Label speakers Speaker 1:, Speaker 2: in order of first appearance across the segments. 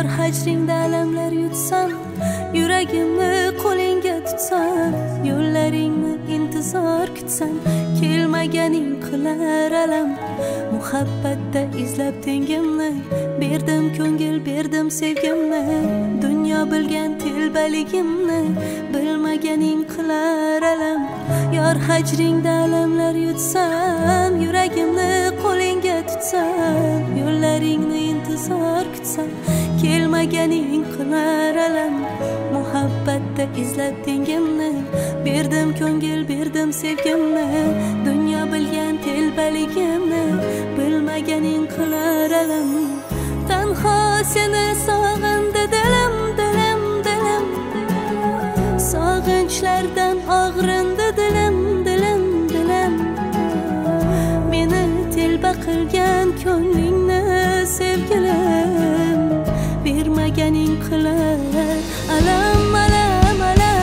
Speaker 1: yor hajringda alamlar yutsam, yuragimni qo'lingga tutsam, yo'llaringni intizor kutsam, kelmaganing qilar alam. Muhabbatda izlab tengimni, berdim ko'ngil, berdim sevgimni, dunyo bilgan telbaligimni, bilmaganing qilar alam. Yor hajringda alamlar yutsam, yuragimni qo'lingga tutsam, yo'llaringni intizor kutsam, kelmaganing qilar alam. Muhabbatda izlab tengimni, berdim ko'ngil, berdim sevgimni, dunyo bilgan telbaligimni, bilmaganing qilar alam. Tanho seni sog'indi dilim, dilim, dilim, sog'inchlardan og'rindi dilim, dilim, dilim. Meni telba qilgan ko'nglingni sevgilim, bermaganing qilar alam, alam, alam.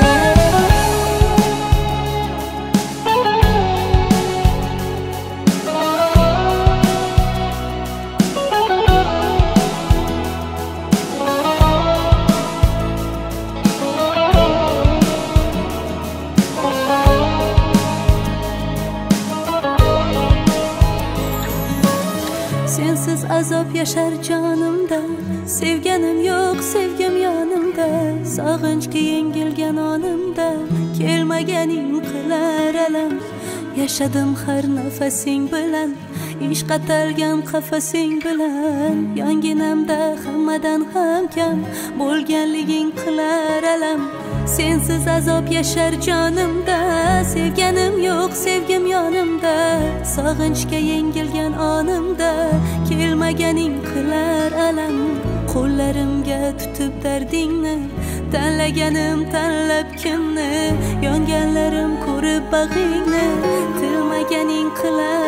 Speaker 1: Sensiz azob yashar jonimda, sevganim yo'q, sevgim yonimda, sog'inchga yengilgan onimda, kelmaganing qilar alam. Yashadim har nafasing bilan, ishq atalgan qafasing bilan, yonginamda hammadan ham kam bo'lganliging qilar alam. Sensiz azob yashar jonimda, sevganim yo'q, sevgim yonimda, sog'inchga yengilgan onimda, kelmaganing qilar alam. Qo'llarimga tutib dardingni, tanlaganim tanlab kimni, yonganlarim ko'rib bag'ingni, tilmaganing qilar